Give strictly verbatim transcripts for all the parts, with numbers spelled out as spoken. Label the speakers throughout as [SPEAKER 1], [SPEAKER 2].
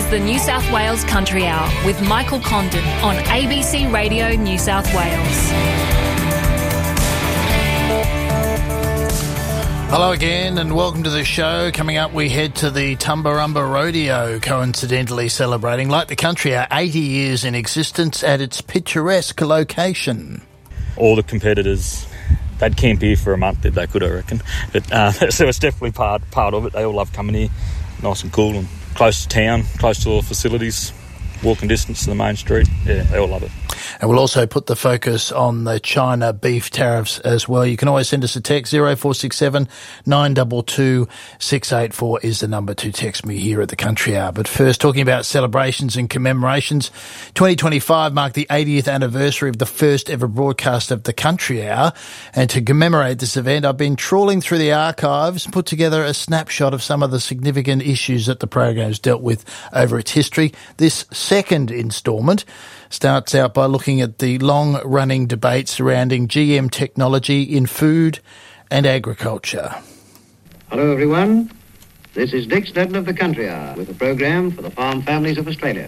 [SPEAKER 1] is the New South Wales Country Hour with Michael Condon on A B C Radio New South Wales.
[SPEAKER 2] Hello again and welcome to the show. Coming up, we head to the Tumbarumba Rodeo, coincidentally celebrating, like the Country Hour, eighty years in existence at its picturesque location.
[SPEAKER 3] All the competitors, they'd camp here for a month if they could, I reckon. But uh, so it's definitely part part of it. They all love coming here, nice and cool and close to town, close to all the facilities, walking distance to the main street. Yeah, they all love it.
[SPEAKER 2] And we'll also put the focus on the China beef tariffs as well. You can always send us a text. zero four six seven nine two two six eight four is the number to text me here at the Country Hour. But first, talking about celebrations and commemorations, twenty twenty-five marked the eightieth anniversary of the first ever broadcast of the Country Hour. And to commemorate this event, I've been trawling through the archives and put together a snapshot of some of the significant issues that the program's dealt with over its history. This second instalment starts out by looking at the long-running debate surrounding G M technology in food and agriculture.
[SPEAKER 4] Hello, everyone. This is Dick Stetton of the Country Hour with a program for the farm families of Australia.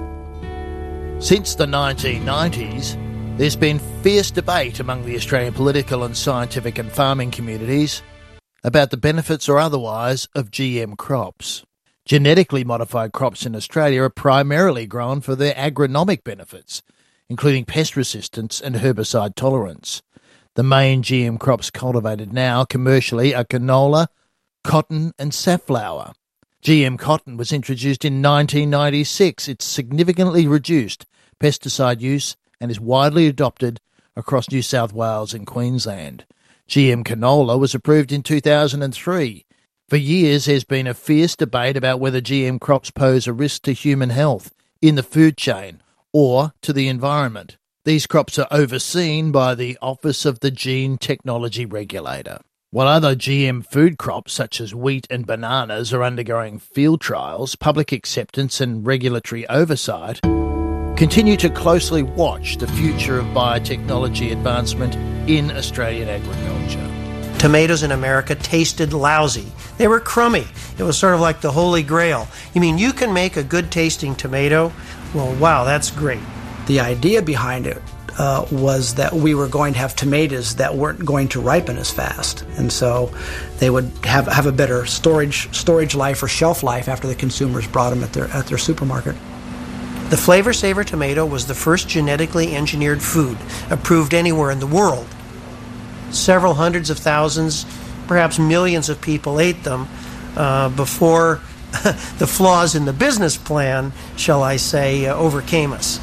[SPEAKER 2] Since the nineteen nineties, there's been fierce debate among the Australian political and scientific and farming communities about the benefits or otherwise of G M crops. Genetically modified crops in Australia are primarily grown for their agronomic benefits, including pest resistance and herbicide tolerance. The main G M crops cultivated now commercially are canola, cotton and safflower. G M cotton was introduced in nineteen ninety-six. It's significantly reduced pesticide use and is widely adopted across New South Wales and Queensland. G M canola was approved in two thousand three. For years, there's been a fierce debate about whether G M crops pose a risk to human health in the food chain or to the environment. These crops are overseen by the Office of the Gene Technology Regulator. While other G M food crops, such as wheat and bananas, are undergoing field trials, public acceptance and regulatory oversight continue to closely watch the future of biotechnology advancement in Australian agriculture.
[SPEAKER 5] Tomatoes in America tasted lousy. They were crummy. It was sort of like the Holy Grail. You mean you can make a good-tasting tomato? Well, wow, that's great.
[SPEAKER 6] The idea behind it uh, was that we were going to have tomatoes that weren't going to ripen as fast. And so they would have, have a better storage storage life or shelf life after the consumers brought them at their, at their supermarket.
[SPEAKER 5] The Flavor Saver tomato was the first genetically engineered food approved anywhere in the world. Several hundreds of thousands, perhaps millions of people ate them uh, before the flaws in the business plan, shall I say, uh, overcame us.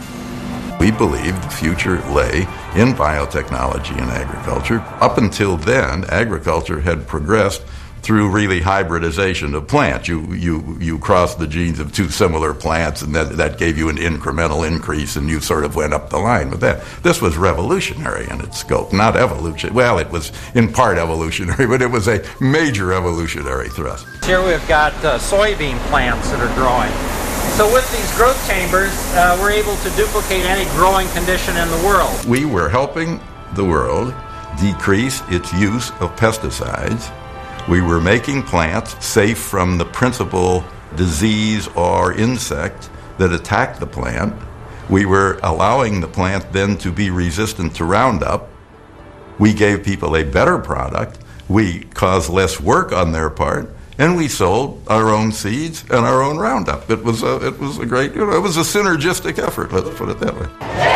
[SPEAKER 7] We believed the future lay in biotechnology and agriculture. Up until then, agriculture had progressed through really hybridization of plants. You you you crossed the genes of two similar plants, and that, that gave you an incremental increase, and you sort of went up the line with that. This was revolutionary in its scope, not evolution. Well, it was in part evolutionary, but it was a major evolutionary thrust.
[SPEAKER 8] Here we've got uh, soybean plants that are growing. So with these growth chambers, uh, we're able to duplicate any growing condition in the world.
[SPEAKER 7] We were helping the world decrease its use of pesticides. We were making plants safe from the principal disease or insect that attacked the plant. We were allowing the plant then to be resistant to Roundup. We gave people a better product. We caused less work on their part, and we sold our own seeds and our own Roundup. It was a, it was a great, you know, it was a synergistic effort, let's put it that way.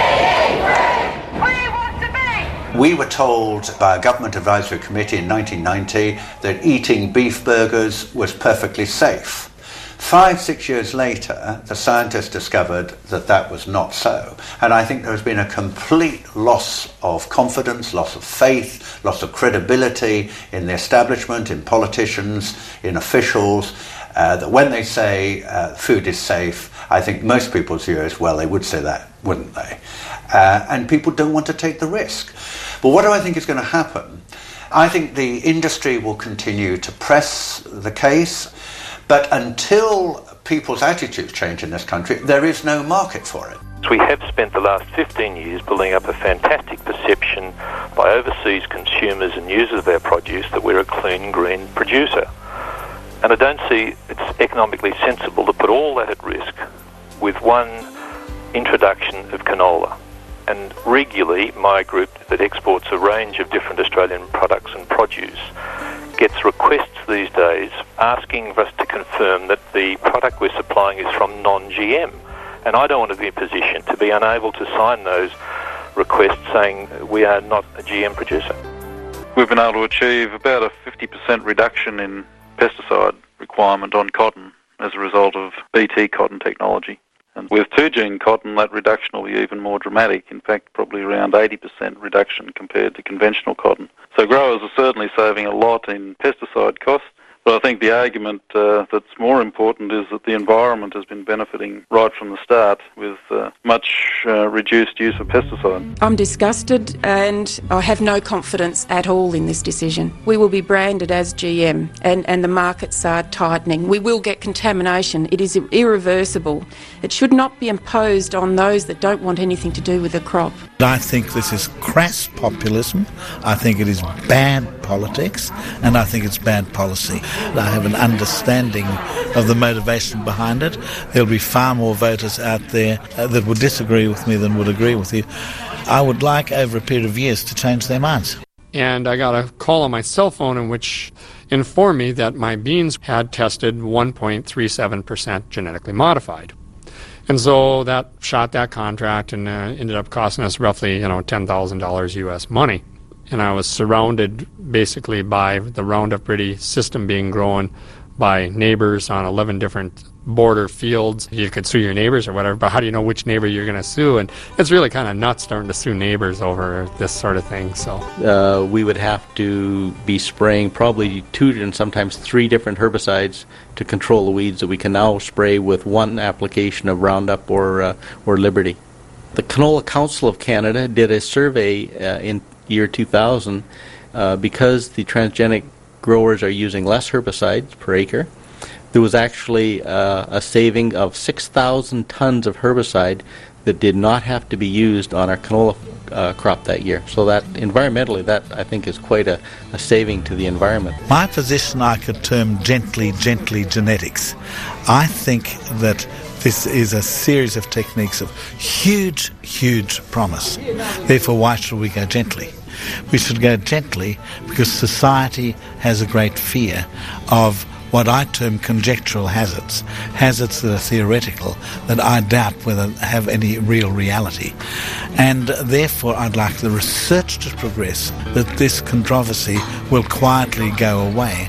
[SPEAKER 9] We were told by a government advisory committee in nineteen ninety that eating beef burgers was perfectly safe. Five, six years later, the scientists discovered that that was not so. And I think there has been a complete loss of confidence, loss of faith, loss of credibility in the establishment, in politicians, in officials, uh, that when they say uh, food is safe, I think most people's view is, well, they would say that, wouldn't they? Uh, and people don't want to take the risk. But what do I think is going to happen? I think the industry will continue to press the case, but until people's attitudes change in this country, there is no market for it.
[SPEAKER 10] We have spent the last fifteen years building up a fantastic perception by overseas consumers and users of our produce that we're a clean, green producer. And I don't see it's economically sensible to put all that at risk with one introduction of canola. And regularly, my group that exports a range of different Australian products and produce gets requests these days asking for us to confirm that the product we're supplying is from non-G M. And I don't want to be in a position to be unable to sign those requests saying we are not a G M producer.
[SPEAKER 11] We've been able to achieve about a fifty percent reduction in pesticide requirement on cotton as a result of B T cotton technology. And with two-gene cotton, that reduction will be even more dramatic, in fact probably around eighty percent reduction compared to conventional cotton. So growers are certainly saving a lot in pesticide costs, but I think the argument uh, that's more important is that the environment has been benefiting right from the start with uh, much uh, reduced use of pesticide.
[SPEAKER 12] I'm disgusted and I have no confidence at all in this decision. We will be branded as G M and, and the markets are tightening. We will get contamination. It is irreversible. It should not be imposed on those that don't want anything to do with the crop.
[SPEAKER 13] I think this is crass populism. I think it is bad politics, and I think it's bad policy. I have an understanding of the motivation behind it. There'll be far more voters out there uh, that would disagree with me than would agree with you. I would like, over a period of years, to change their minds.
[SPEAKER 14] And I got a call on my cell phone in which informed me that my beans had tested one point three seven percent genetically modified. And so that shot that contract and uh, ended up costing us roughly, you know, ten thousand dollars U S money. And I was surrounded basically by the Roundup Ready system being grown by neighbors on eleven different border fields. You could sue your neighbors or whatever, but how do you know which neighbor you're going to sue? And it's really kind of nuts starting to sue neighbors over this sort of thing. So
[SPEAKER 15] uh, we would have to be spraying probably two and sometimes three different herbicides to control the weeds that we can now spray with one application of Roundup or uh, or Liberty. The Canola Council of Canada did a survey uh, in year two thousand uh, because the transgenic growers are using less herbicides per acre. There was actually uh, a saving of six thousand tons of herbicide that did not have to be used on our canola uh, crop that year. So that environmentally, that I think is quite a, a saving to the environment.
[SPEAKER 13] My position I could term gently, gently genetics. I think that this is a series of techniques of huge, huge promise. Therefore, why should we go gently? We should go gently because society has a great fear of what I term conjectural hazards, hazards that are theoretical, that I doubt whether have any real reality. And therefore I'd like the research to progress that this controversy will quietly go away.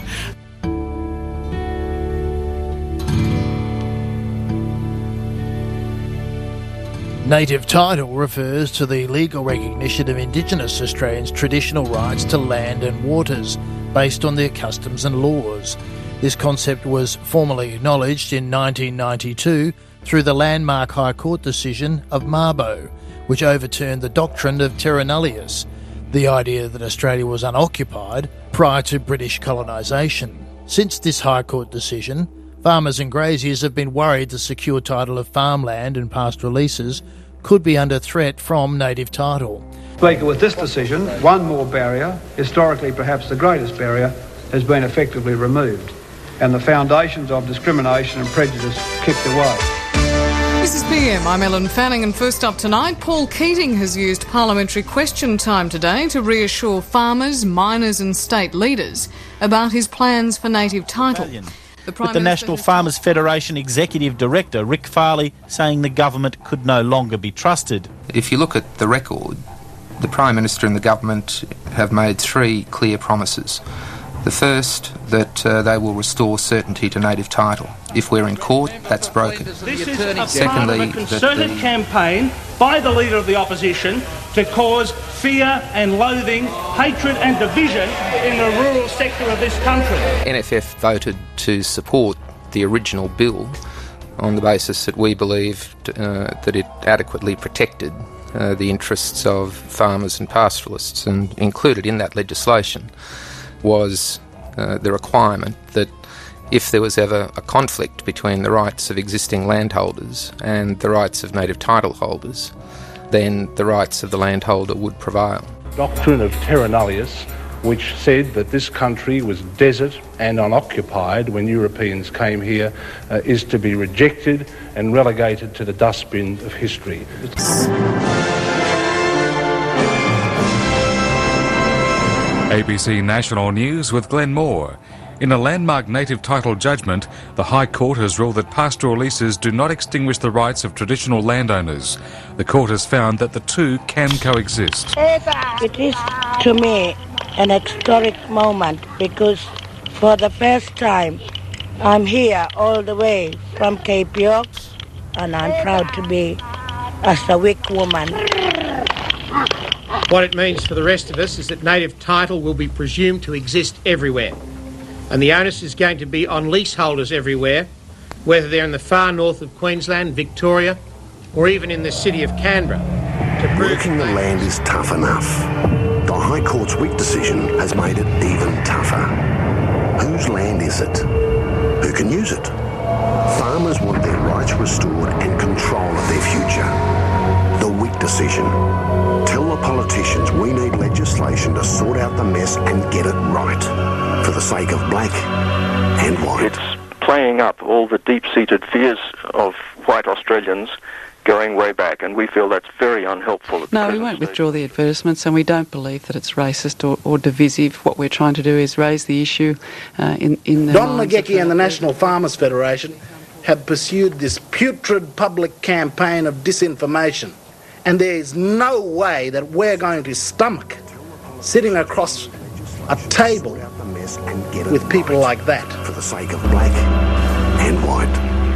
[SPEAKER 2] Native title refers to the legal recognition of Indigenous Australians' traditional rights to land and waters based on their customs and laws. This concept was formally acknowledged in nineteen ninety-two through the landmark High Court decision of Mabo, which overturned the doctrine of terra nullius, the idea that Australia was unoccupied prior to British colonisation. Since this High Court decision, farmers and graziers have been worried the secure title of farmland and pastoral leases could be under threat from native title.
[SPEAKER 16] Speaker, with this decision, one more barrier, historically perhaps the greatest barrier, has been effectively removed, and the foundations of discrimination and prejudice kicked away.
[SPEAKER 17] This is P M. I'm Ellen Fanning, and first up tonight, Paul Keating has used parliamentary question time today to reassure farmers, miners and state leaders about his plans for native title.
[SPEAKER 18] The With the National Farmers Federation Executive Director, Rick Farley, saying the government could no longer be trusted.
[SPEAKER 19] If you look at the record, the Prime Minister and the government have made three clear promises. The first, that uh, they will restore certainty to native title. If we're in court, that's broken.
[SPEAKER 20] This is a Secondly, part of a concerted the... campaign by the Leader of the Opposition to cause fear and loathing, hatred and division in the rural sector of this country.
[SPEAKER 19] N F F voted to support the original bill on the basis that we believed uh, that it adequately protected uh, the interests of farmers and pastoralists, and included in that legislation was uh, the requirement that if there was ever a conflict between the rights of existing landholders and the rights of native title holders, then the rights of the landholder would prevail.
[SPEAKER 21] Doctrine of terra nullius which said that this country was desert and unoccupied when Europeans came here, uh, is to be rejected and relegated to the dustbin of history.
[SPEAKER 22] A B C National News with Glenn Moore. In a landmark native title judgment, the High Court has ruled that pastoral leases do not extinguish the rights of traditional landowners. The court has found that the two can coexist.
[SPEAKER 23] It is, to me, an historic moment because for the first time I'm here all the way from Cape York and I'm proud to be a Sawick woman.
[SPEAKER 24] What it means for the rest of us is that native title will be presumed to exist everywhere. And the onus is going to be on leaseholders everywhere, whether they're in the far north of Queensland, Victoria, or even in the city of Canberra. To
[SPEAKER 25] Working the land is tough enough. The High Court's weak decision has made it even tougher. Whose land is it? Who can use it? Farmers want their rights restored and control of their future. The weak decision. Tell the politicians we need legislation to sort out the mess and get it right. For the sake of black and white.
[SPEAKER 10] It's playing up all the deep-seated fears of white Australians going way back, and we feel that's very unhelpful.
[SPEAKER 26] No, we won't withdraw the advertisements, and we don't believe that it's racist or, or divisive. What we're trying to do is raise the issue uh, in, in the
[SPEAKER 27] Don McGauchie and the National Farmers Federation have pursued this putrid public campaign of disinformation, and there is no way that we're going to stomach sitting across a table with people like that.
[SPEAKER 25] For the sake of black and white.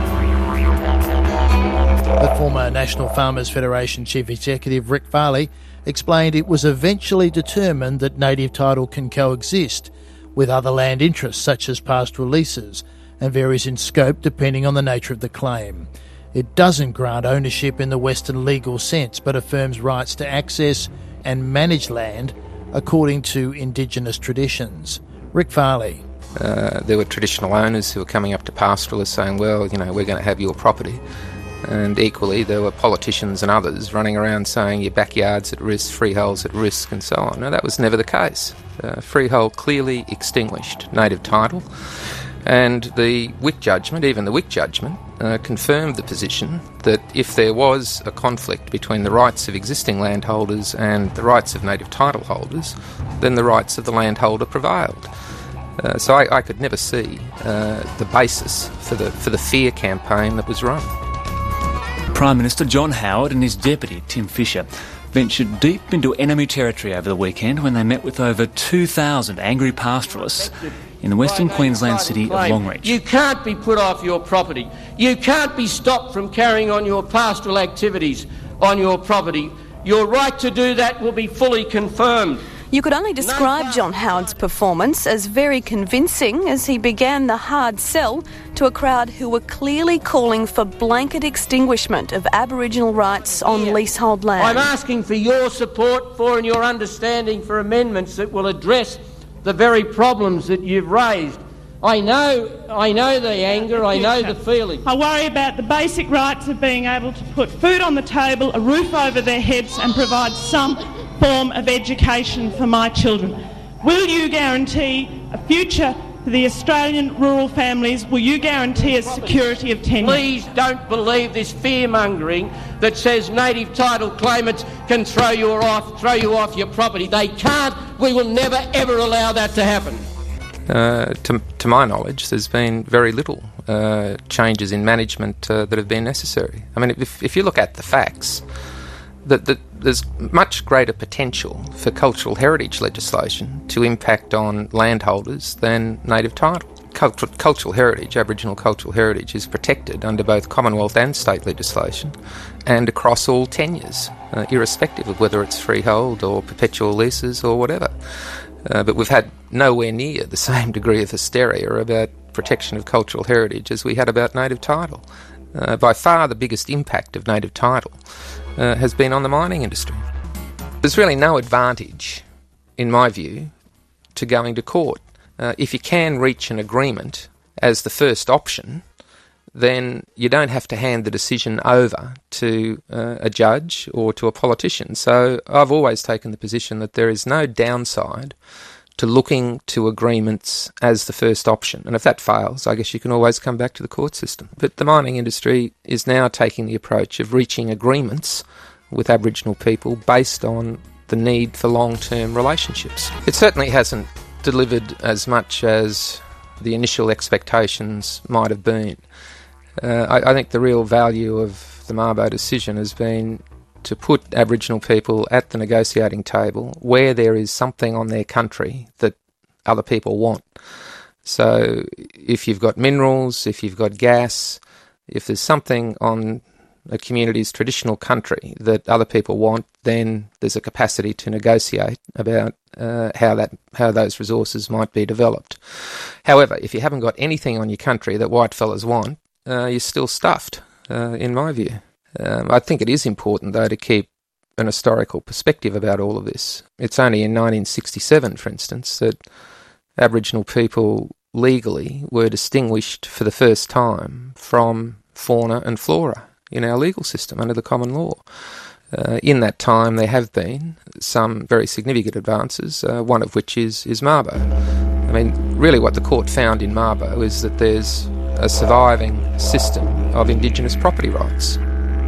[SPEAKER 2] The former National Farmers Federation Chief Executive Rick Farley explained it was eventually determined that native title can coexist with other land interests such as pastoral leases and varies in scope depending on the nature of the claim. It doesn't grant ownership in the Western legal sense but affirms rights to access and manage land according to Indigenous traditions. Rick Farley.
[SPEAKER 19] Uh, there were traditional owners who were coming up to pastoralists saying, well, you know, we're going to have your property. And equally, there were politicians and others running around saying your backyard's at risk, freehold's at risk, and so on. Now, that was never the case. Uh, freehold clearly extinguished native title. And the Wick judgment, even the Wick judgment, uh, confirmed the position that if there was a conflict between the rights of existing landholders and the rights of native title holders, then the rights of the landholder prevailed. Uh, so I, I could never see uh, the basis for the for the fear campaign that was run.
[SPEAKER 28] Prime Minister John Howard and his deputy, Tim Fischer, ventured deep into enemy territory over the weekend when they met with over two thousand angry pastoralists in the Western Queensland city of Longreach.
[SPEAKER 29] You can't be put off your property. You can't be stopped from carrying on your pastoral activities on your property. Your right to do that will be fully confirmed.
[SPEAKER 30] You could only describe John Howard's performance as very convincing as he began the hard sell to a crowd who were clearly calling for blanket extinguishment of Aboriginal rights on leasehold land.
[SPEAKER 29] I'm asking for your support for and your understanding for amendments that will address the very problems that you've raised. I know, I know the anger, I know the feeling.
[SPEAKER 31] I worry about the basic rights of being able to put food on the table, a roof over their heads and provide some form of education for my children. Will you guarantee a future for the Australian rural families? Will you guarantee a security of tenure?
[SPEAKER 29] Please don't believe this fear-mongering that says native title claimants can throw you off, throw you off your property. They can't. We will never, ever allow that to happen.
[SPEAKER 19] Uh, to, to my knowledge, there's been very little uh, changes in management uh, that have been necessary. I mean, if, if you look at the facts, that, that there's much greater potential for cultural heritage legislation to impact on landholders than native title. Cult- cultural heritage, Aboriginal cultural heritage, is protected under both Commonwealth and state legislation and across all tenures, uh, irrespective of whether it's freehold or perpetual leases or whatever. Uh, but we've had nowhere near the same degree of hysteria about protection of cultural heritage as we had about native title. Uh, by far the biggest impact of native title uh, has been on the mining industry. There's really no advantage, in my view, to going to court. Uh, if you can reach an agreement as the first option, then you don't have to hand the decision over to uh, a judge or to a politician. So I've always taken the position that there is no downside to looking to agreements as the first option. And if that fails, I guess you can always come back to the court system. But the mining industry is now taking the approach of reaching agreements with Aboriginal people based on the need for long-term relationships. It certainly hasn't delivered as much as the initial expectations might have been. Uh, I, I think the real value of the Mabo decision has been to put Aboriginal people at the negotiating table where there is something on their country that other people want. So if you've got minerals, if you've got gas, if there's something on a community's traditional country that other people want, then there's a capacity to negotiate about uh, how that how those resources might be developed. However, if you haven't got anything on your country that whitefellas want, uh, you're still stuffed, uh, in my view. Um, I think it is important, though, to keep an historical perspective about all of this. It's only in nineteen sixty-seven, for instance, that Aboriginal people legally were distinguished for the first time from fauna and flora in our legal system under the common law. Uh, in that time, there have been some very significant advances, uh, one of which is, is Mabo. I mean, really what the court found in Mabo is that there's a surviving system of Indigenous property rights.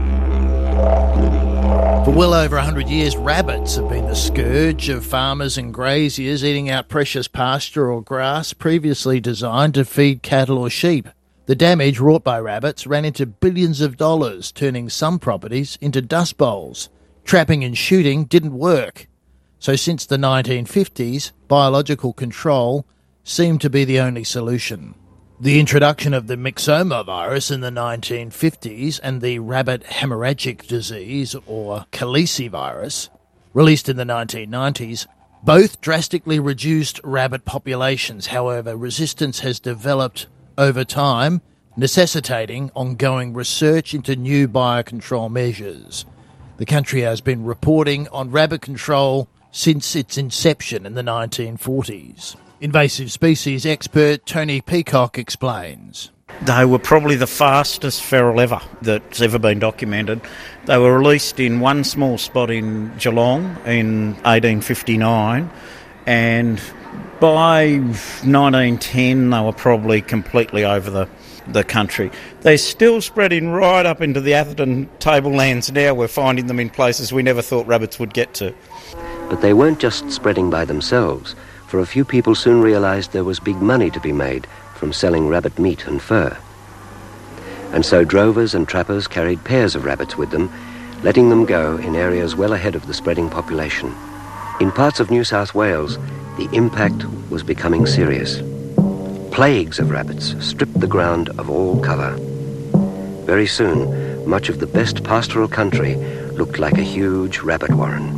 [SPEAKER 2] For well over one hundred years, rabbits have been the scourge of farmers and graziers eating out precious pasture or grass previously designed to feed cattle or sheep. The damage wrought by rabbits ran into billions of dollars, turning some properties into dust bowls. Trapping and shooting didn't work. So since the nineteen fifties, biological control seemed to be the only solution. The introduction of the myxoma virus in the nineteen fifties and the rabbit hemorrhagic disease, or calicivirus, released in the nineteen nineties, both drastically reduced rabbit populations. However, resistance has developed over time, necessitating ongoing research into new biocontrol measures. The country has been reporting on rabbit control since its inception in the nineteen forties. Invasive species expert Tony Peacock explains.
[SPEAKER 18] They were probably the fastest feral ever that's ever been documented. They were released in one small spot in Geelong in eighteen fifty-nine, and by nineteen ten they were probably completely over the, the country. They're still spreading right up into the Atherton tablelands now. We're finding them in places we never thought rabbits would get to.
[SPEAKER 1] But they weren't just spreading by themselves, for a few people soon realised there was big money to be made from selling rabbit meat and fur. And so drovers and trappers carried pairs of rabbits with them, letting them go in areas well ahead of the spreading population. In parts of New South Wales, the impact was becoming serious. Plagues of rabbits stripped the ground of all cover. Very soon, much of the best pastoral country looked like a huge rabbit warren.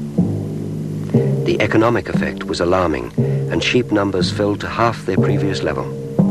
[SPEAKER 1] The economic effect was alarming, and sheep numbers fell to half their previous level.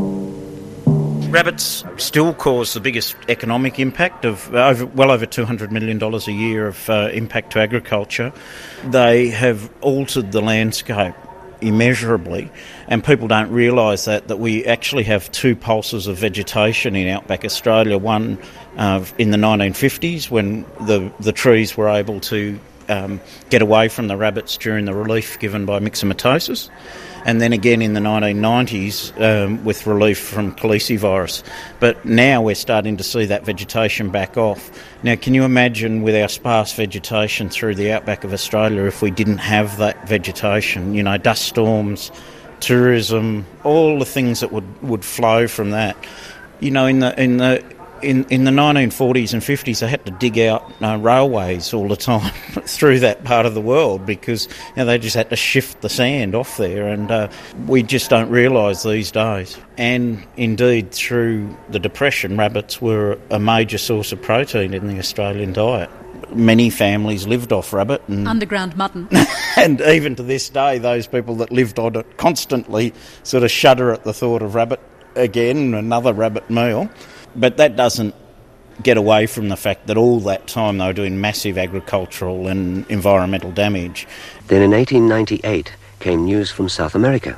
[SPEAKER 18] Rabbits still cause the biggest economic impact of over, well over two hundred million dollars a year of uh, impact to agriculture. They have altered the landscape immeasurably, and people don't realise that, that we actually have two pulses of vegetation in outback Australia. One uh, in the nineteen fifties when the, the trees were able to um, get away from the rabbits during the relief given by myxomatosis, and then again in the nineteen nineties um, with relief from calicivirus. But now we're starting to see that vegetation back off. Now, can you imagine with our sparse vegetation through the outback of Australia if we didn't have that vegetation? You know, dust storms, tourism, all the things that would, would flow from that. You know, in the in the in, in the nineteen forties and fifties, they had to dig out uh, railways all the time through that part of the world because you know, they just had to shift the sand off there, and uh, we just don't realise these days. And indeed, through the Depression, rabbits were a major source of protein in the Australian diet. Many families lived off rabbit. And
[SPEAKER 3] underground mutton.
[SPEAKER 18] And even to this day, those people that lived on it constantly sort of shudder at the thought of rabbit again, another rabbit meal. But that doesn't get away from the fact that all that time they were doing massive agricultural and environmental damage.
[SPEAKER 1] Then in eighteen ninety-eight came news from South America.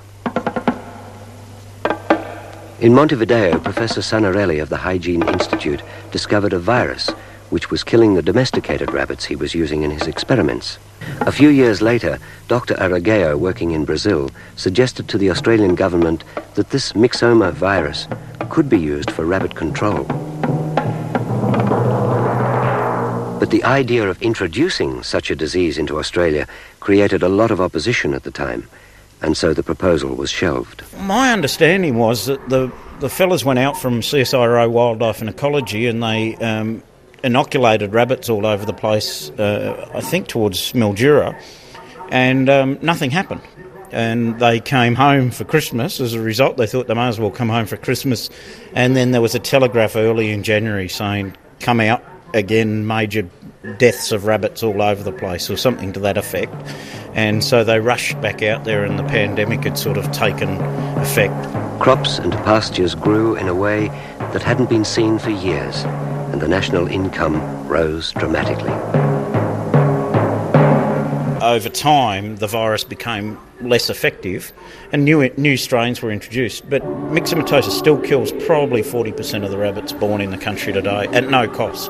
[SPEAKER 1] In Montevideo, Professor Sanarelli of the Hygiene Institute discovered a virus which was killing the domesticated rabbits he was using in his experiments. A few years later, Doctor Aragao, working in Brazil, suggested to the Australian government that this myxoma virus could be used for rabbit control. But the idea of introducing such a disease into Australia created a lot of opposition at the time, and so the proposal was shelved.
[SPEAKER 18] My understanding was that the, the fellas went out from C S I R O Wildlife and Ecology and they um, inoculated rabbits all over the place, uh, I think towards Mildura, and um, nothing happened. And they came home for Christmas. As a result, they thought they might as well come home for Christmas. And then there was a telegraph early in January saying, come out again, major deaths of rabbits all over the place, or something to that effect. And so they rushed back out there and the pandemic had sort of taken effect.
[SPEAKER 1] Crops and pastures grew in a way that hadn't been seen for years, and the national income rose dramatically.
[SPEAKER 18] Over time, the virus became less effective and new new strains were introduced. But myxomatosis still kills probably forty percent of the rabbits born in the country today at no cost.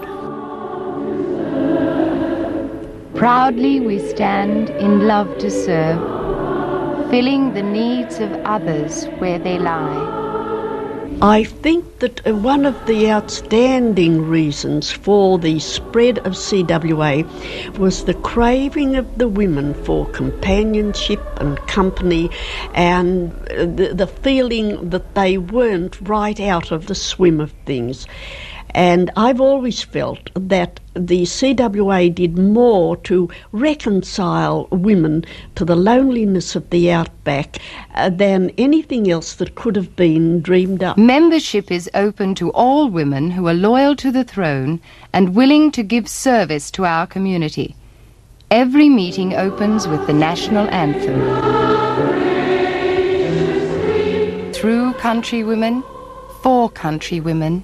[SPEAKER 3] Proudly we stand in love to serve, filling the needs of others where they lie.
[SPEAKER 4] I think that one of the outstanding reasons for the spread of C W A was the craving of the women for companionship and company, and the, the feeling that they weren't right out of the swim of things. And I've always felt that the C W A did more to reconcile women to the loneliness of the outback uh, than anything else that could have been dreamed up.
[SPEAKER 3] Membership is open to all women who are loyal to the throne and willing to give service to our community. Every meeting opens with the national anthem. Through countrywomen, for countrywomen,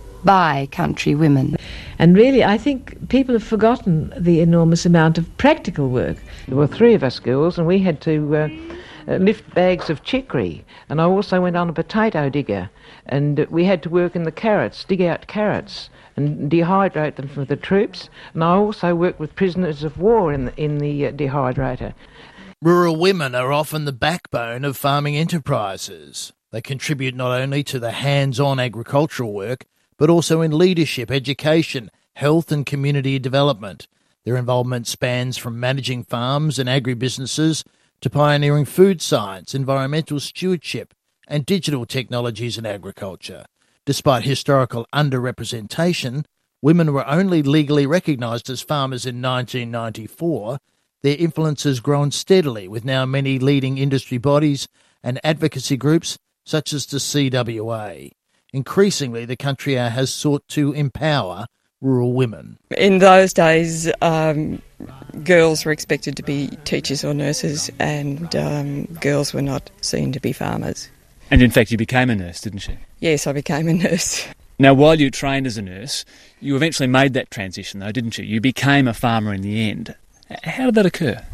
[SPEAKER 3] by countrywomen.
[SPEAKER 5] And really, I think people have forgotten the enormous amount of practical work. There were three of us girls, and we had to uh, uh, lift bags of chicory. And I also went on a potato digger, and uh, we had to work in the carrots, dig out carrots, and dehydrate them for the troops. And I also worked with prisoners of war in the, in the uh, dehydrator.
[SPEAKER 2] Rural women are often the backbone of farming enterprises. They contribute not only to the hands-on agricultural work, but also in leadership, education, health and community development. Their involvement spans from managing farms and agribusinesses to pioneering food science, environmental stewardship and digital technologies in agriculture. Despite historical underrepresentation, women were only legally recognised as farmers in nineteen ninety-four. Their influence has grown steadily, with now many leading industry bodies and advocacy groups such as the C W A. Increasingly, the country has sought to empower rural women.
[SPEAKER 6] In those days, um, girls were expected to be teachers or nurses, and um, girls were not seen to be farmers.
[SPEAKER 28] And in fact, you became a nurse, didn't you?
[SPEAKER 6] Yes, I became a nurse.
[SPEAKER 28] Now, while you trained as a nurse, you eventually made that transition, though, didn't you? You became a farmer in the end. How did that occur?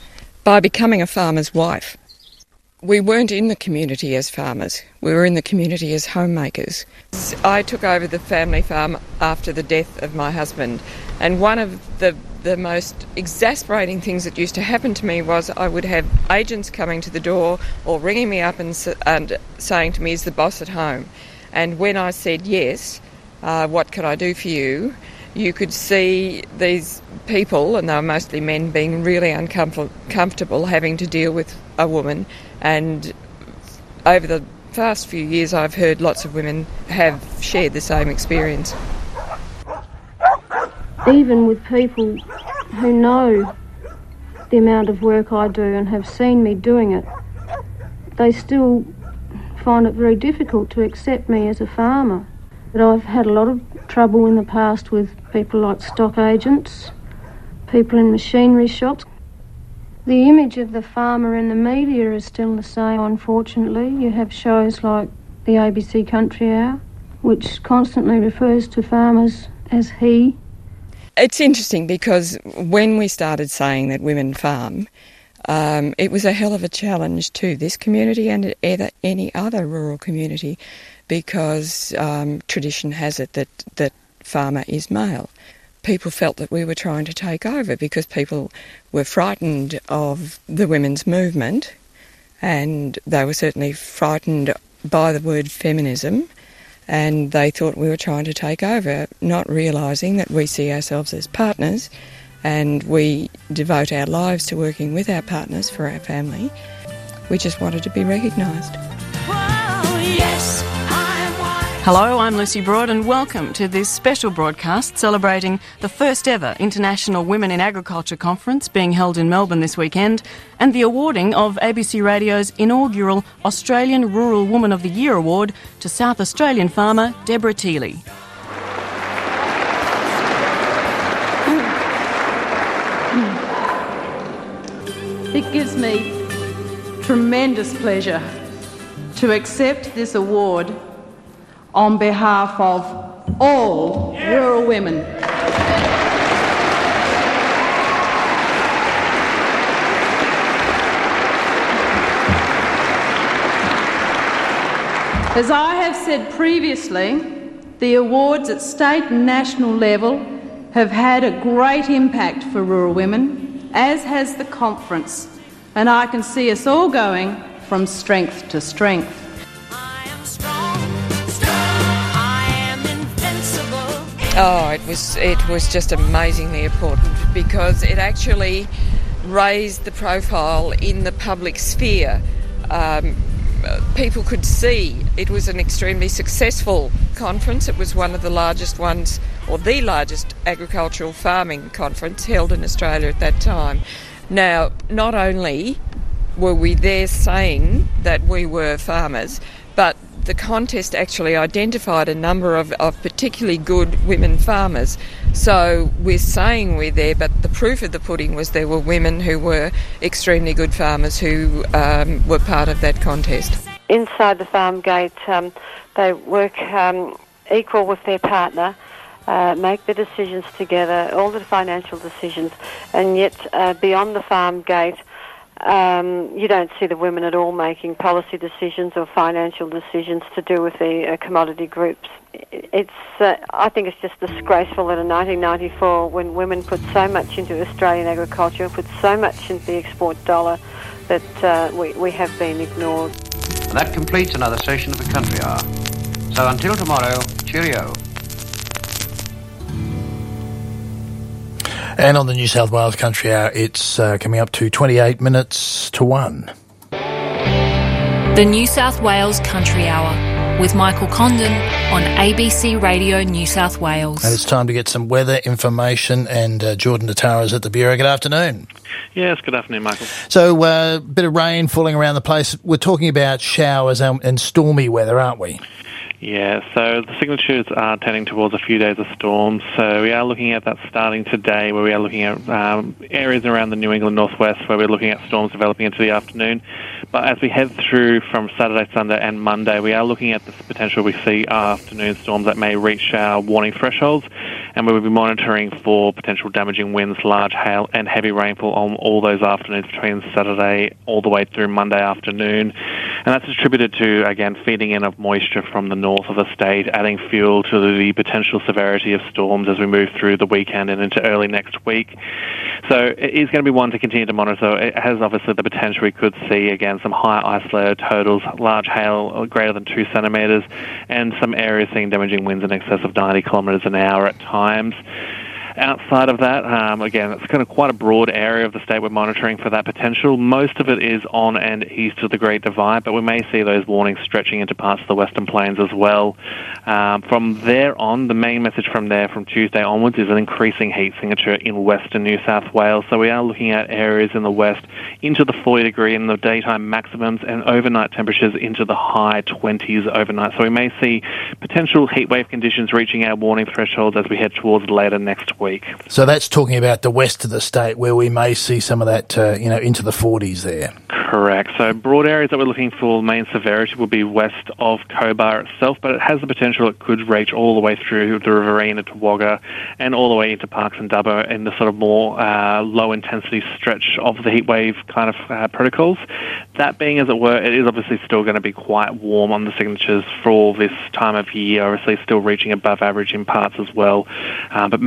[SPEAKER 6] By becoming a farmer's wife. We weren't in the community as farmers, we were in the community as homemakers. I took over the family farm after the death of my husband, and one of the, the most exasperating things that used to happen to me was I would have agents coming to the door or ringing me up and, and saying to me, "Is the boss at home?" And when I said yes, uh, what can I do for you? You could see these people, and they were mostly men, being really uncomfortable having to deal with a woman. And over the past few years, I've heard lots of women have shared the same experience.
[SPEAKER 7] Even with people who know the amount of work I do and have seen me doing it, they still find it very difficult to accept me as a farmer. But I've had a lot of trouble in the past with people like stock agents, people in machinery shops. The image of the farmer in the media is still the same, unfortunately. You have shows like the A B C Country Hour, which constantly refers to farmers as he.
[SPEAKER 6] It's interesting because when we started saying that women farm, um, it was a hell of a challenge to this community and any other rural community, because um, tradition has it that, that farmer is male. people felt that we were trying to take over because people were frightened of the women's movement, and they were certainly frightened by the word feminism, and they thought we were trying to take over, not realising that we see ourselves as partners and we devote our lives to working with our partners for our family. We just wanted to be recognised.
[SPEAKER 30] Yes. Hello, I'm Lucy Broad and welcome to this special broadcast celebrating the first ever International Women in Agriculture Conference being held in Melbourne this weekend and the awarding of A B C Radio's inaugural Australian Rural Woman of the Year award to South Australian farmer Deborah Teeley.
[SPEAKER 8] It gives me tremendous pleasure to accept this award on behalf of all rural women. As I have said previously, the awards at state and national level have had a great impact for rural women, as has the conference, and I can see us all going from strength to strength.
[SPEAKER 6] Oh, it was it was just amazingly important because it actually raised the profile in the public sphere. Um, people could see it was an extremely successful conference. It was one of the largest ones, or the largest agricultural farming conference held in Australia at that time. Now, not only were we there saying that we were farmers, but the contest actually identified a number of, of particularly good women farmers. So we're saying we're there, but the proof of the pudding was there were women who were extremely good farmers who um, were part of that contest.
[SPEAKER 9] Inside the farm gate, um, they work um, equal with their partner, uh, make the decisions together, all the financial decisions, and yet uh, beyond the farm gate, Um, you don't see the women at all making policy decisions or financial decisions to do with the uh, commodity groups. It's, uh, I think it's just disgraceful that in nineteen ninety-four, when women put so much into Australian agriculture, put so much into the export dollar, that uh, we, we have been ignored.
[SPEAKER 11] And that completes another session of the Country Hour. So until tomorrow, cheerio.
[SPEAKER 2] And on the New South Wales Country Hour, it's uh, coming up to twenty-eight minutes to one.
[SPEAKER 12] The New South Wales Country Hour with Michael Condon on A B C Radio New South Wales.
[SPEAKER 2] And it's time to get some weather information, and uh, Jordan Natara's at the Bureau. Good afternoon.
[SPEAKER 13] Yes, good afternoon, Michael.
[SPEAKER 2] So a uh, bit of rain falling around the place. We're talking about showers and, and stormy weather, aren't we?
[SPEAKER 13] Yeah, so the signatures are tending towards a few days of storms. So we are looking at that starting today, where we are looking at um, areas around the New England northwest where we're looking at storms developing into the afternoon. But as we head through from Saturday, Sunday and Monday, we are looking at this potential we see afternoon storms that may reach our warning thresholds, and we will be monitoring for potential damaging winds, large hail and heavy rainfall on all those afternoons between Saturday all the way through Monday afternoon. And that's attributed to, again, feeding in of moisture from the north of the state, adding fuel to the potential severity of storms as we move through the weekend and into early next week. So it is going to be one to continue to monitor. It has obviously the potential we could see, again, some high isolated totals, large hail greater than two centimetres, and some areas seeing damaging winds in excess of ninety kilometres an hour at times. Outside of that, um, again, it's kind of quite a broad area of the state we're monitoring for that potential. Most of it is on and east of the Great Divide, but we may see those warnings stretching into parts of the Western Plains as well. Um, from there on, the main message from there, from Tuesday onwards, is an increasing heat signature in western New South Wales. So we are looking at areas in the west into the forty degree in the daytime maximums, and overnight temperatures into the high twenties overnight. So we may see potential heat wave conditions reaching our warning thresholds as we head towards later next week.
[SPEAKER 2] So that's talking about the west of the state, where we may see some of that, uh, you know, into the forties there.
[SPEAKER 13] Correct. So broad areas that we're looking for main severity will be west of Cobar itself, but it has the potential it could reach all the way through the Riverina into Wagga and all the way into Parks and Dubbo in the sort of more uh, low-intensity stretch of the heatwave kind of uh, protocols. That being as it were, it is obviously still going to be quite warm on the signatures for this time of year, obviously still reaching above average in parts as well. Uh, but mainly,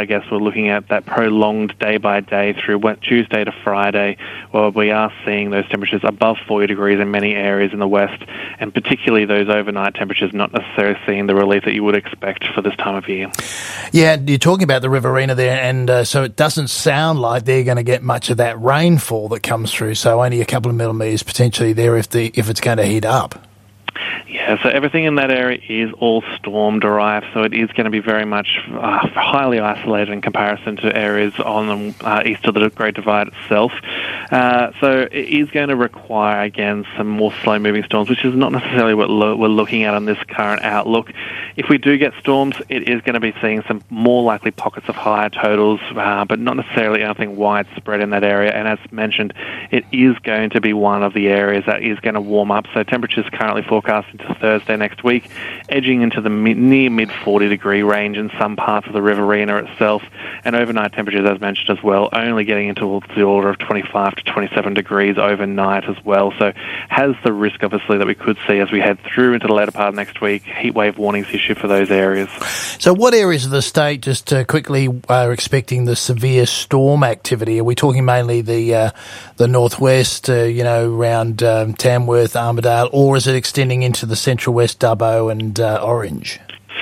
[SPEAKER 13] I guess we're looking at that prolonged day by day through Tuesday to Friday, where we are seeing those temperatures above forty degrees in many areas in the west, and particularly those overnight temperatures not necessarily seeing the relief that you would expect for this time of year.
[SPEAKER 2] Yeah, you're talking about the Riverina there, and uh, so it doesn't sound like they're going to get much of that rainfall that comes through, so only a couple of millimetres potentially there if the if it's going to heat up.
[SPEAKER 13] Yeah, so everything in that area is all storm-derived, so it is going to be very much uh, highly isolated in comparison to areas on the uh, east of the Great Divide itself. Uh, so it is going to require, again, some more slow-moving storms, which is not necessarily what lo- we're looking at on this current outlook. If we do get storms, it is going to be seeing some more likely pockets of higher totals, uh, but not necessarily anything widespread in that area. And as mentioned, it is going to be one of the areas that is going to warm up. So temperatures currently forecast into Thursday next week, edging into the mid, near mid forty degree range in some parts of the Riverina itself, and overnight temperatures, as mentioned as well, only getting into the order of twenty-five to twenty-seven degrees overnight as well. So has the risk, obviously, that we could see as we head through into the later part of next week, heat wave warnings issued for those areas.
[SPEAKER 2] So what areas of the state, just uh, quickly, are expecting the severe storm activity? Are we talking mainly the uh, the northwest, uh, you know, around um, Tamworth, Armidale, or is it extending into the central west, Dubbo and uh, Orange?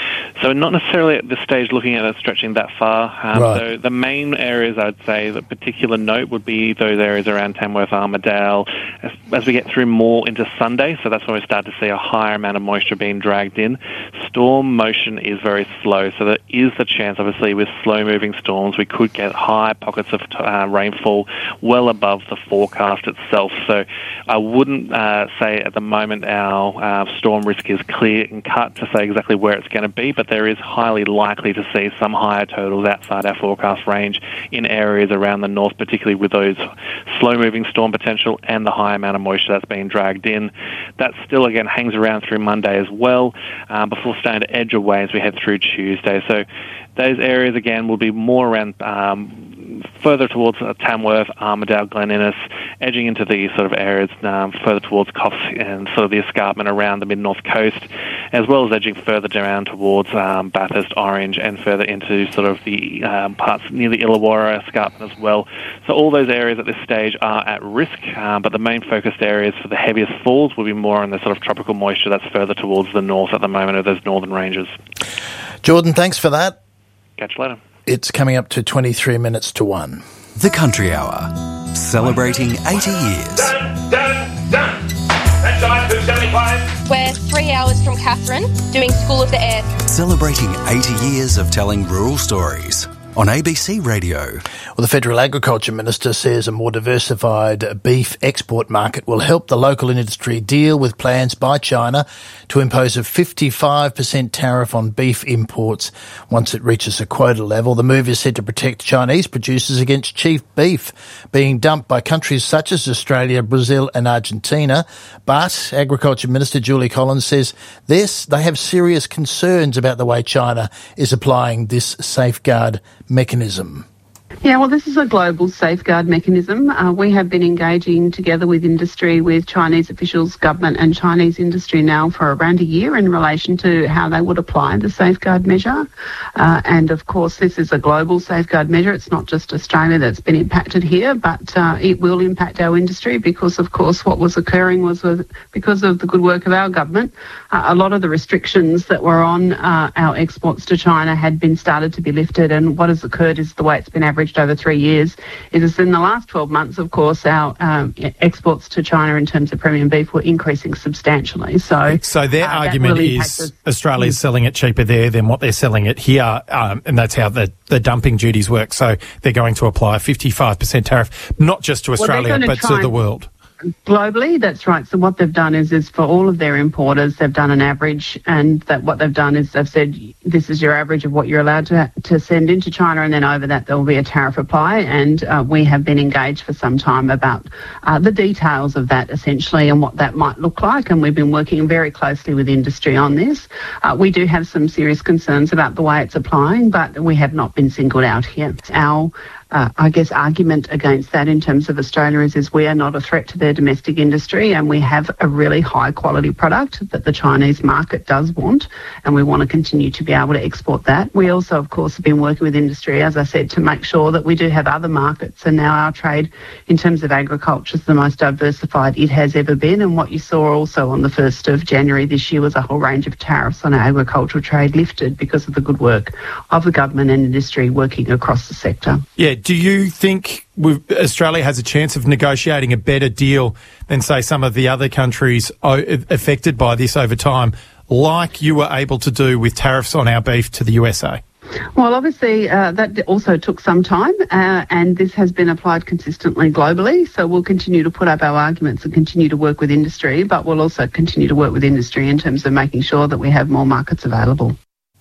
[SPEAKER 13] So not necessarily at this stage looking at it stretching that far. Um,
[SPEAKER 2] right.
[SPEAKER 13] So the main areas I'd say that particular note would be those areas around Tamworth, Armidale, as, as we get through more into Sunday. So that's when we start to see a higher amount of moisture being dragged in. Storm motion is very slow, so there is the chance, obviously, with slow-moving storms, we could get high pockets of uh, rainfall well above the forecast itself. So I wouldn't uh, say at the moment our uh, storm risk is clear and cut to say exactly where it's going to be, but there is highly likely to see some higher totals outside our forecast range in areas around the north, particularly with those slow-moving storm potential and the high amount of moisture that's being dragged in. That still, again, hangs around through Monday as well, um, before starting to edge away as we head through Tuesday. So those areas, again, will be more around um, further towards uh, Tamworth, Armidale, Glen Innes, edging into the sort of areas um, further towards Coffs and sort of the escarpment around the mid-north coast, as well as edging further down towards um, Bathurst, Orange, and further into sort of the um, parts near the Illawarra escarpment as well. So all those areas at this stage are at risk, um, but the main focused areas for the heaviest falls will be more in the sort of tropical moisture that's further towards the north at the moment of those northern ranges.
[SPEAKER 2] Jordan, thanks for that.
[SPEAKER 13] Catch you later.
[SPEAKER 2] It's coming up to twenty-three minutes to one.
[SPEAKER 10] The Country Hour, celebrating eighty years.
[SPEAKER 14] Done, done, done. That's right, two seventy-five.
[SPEAKER 15] We're three hours from Katherine, doing School of the Air.
[SPEAKER 10] Celebrating eighty years of telling rural stories on A B C Radio.
[SPEAKER 2] Well, the Federal Agriculture Minister says a more diversified beef export market will help the local industry deal with plans by China to impose a fifty-five percent tariff on beef imports once it reaches a quota level. The move is said to protect Chinese producers against cheap beef being dumped by countries such as Australia, Brazil and Argentina. But Agriculture Minister Julie Collins says this, they have serious concerns about the way China is applying this safeguard mechanism.
[SPEAKER 16] Yeah, well, this is a global safeguard mechanism. Uh, we have been engaging together with industry, with Chinese officials, government and Chinese industry now for around a year in relation to how they would apply the safeguard measure. Uh, and, of course, this is a global safeguard measure. It's not just Australia that's been impacted here, but uh, it will impact our industry because, of course, what was occurring was, was because of the good work of our government, uh, a lot of the restrictions that were on uh, our exports to China had been started to be lifted. And what has occurred is the way it's been averaged over three years is in the last twelve months, of course, our um, exports to China in terms of premium beef were increasing substantially. So,
[SPEAKER 17] so their
[SPEAKER 16] uh,
[SPEAKER 17] argument
[SPEAKER 16] really
[SPEAKER 17] is Australia's mm. selling it cheaper there than what they're selling it here, um, and that's how the, the dumping duties work. So they're going to apply a fifty-five percent tariff, not just to Australia, well, but to the world.
[SPEAKER 16] Globally, that's right. So what they've done is, is for all of their importers, they've done an average, and that what they've done is they've said this is your average of what you're allowed to to send into China, and then over that there will be a tariff apply. And uh, we have been engaged for some time about uh, the details of that essentially and what that might look like, and we've been working very closely with industry on this. Uh, we do have some serious concerns about the way it's applying, but we have not been singled out here. Our uh, I guess, argument against that in terms of Australia is, is we are not a threat to their domestic industry, and we have a really high quality product that the Chinese market does want, and we want to continue to be able to export that. We also, of course, have been working with industry, as I said, to make sure that we do have other markets, and now our trade in terms of agriculture is the most diversified it has ever been. And what you saw also on the first of January this year was a whole range of tariffs on our agricultural trade lifted because of the good work of the government and industry working across the sector.
[SPEAKER 17] Yeah, do you think we've, Australia has a chance of negotiating a better deal than, say, some of the other countries affected by this over time, like you were able to do with tariffs on our beef to the U S A?
[SPEAKER 16] Well, obviously, uh, that also took some time, uh, and this has been applied consistently globally. So we'll continue to put up our arguments and continue to work with industry, but we'll also continue to work with industry in terms of making sure that we have more markets available.